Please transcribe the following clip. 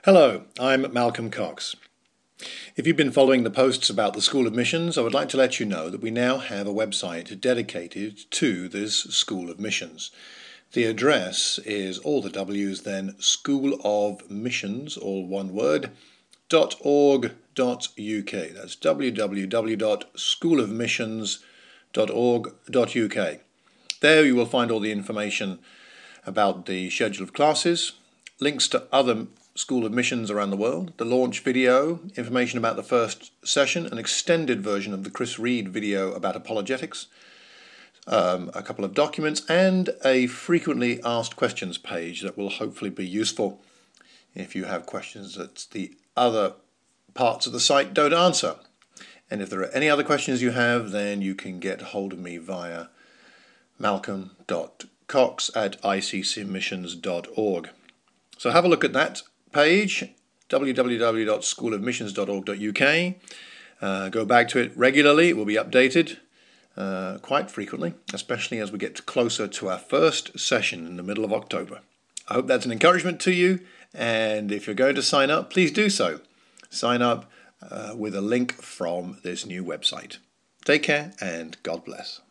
Hello, I'm Malcolm Cox. If you've been following the posts about the School of Missions, I would like to let you know that we now have a website dedicated to this School of Missions. The address is all the W's, then School of Missions, all one word, .org.uk. That's www.schoolofmissions.org.uk. There you will find all the information about the schedule of classes, links to other School of Missions around the world, the launch video, information about the first session, an extended version of the Chris Reed video about apologetics, a couple of documents, and a frequently asked questions page that will hopefully be useful if you have questions that the other parts of the site don't answer. And if there are any other questions you have, then you can get hold of me via malcolm.cox@iccmissions.org. So have a look at that page, www.schoolofmissions.org.uk. Go back to it regularly. It will be updated quite frequently, especially as we get closer to our first session in the middle of October. I hope that's an encouragement to you, and if you're going to sign up, please do so. Sign up with a link from this new website. Take care and God bless.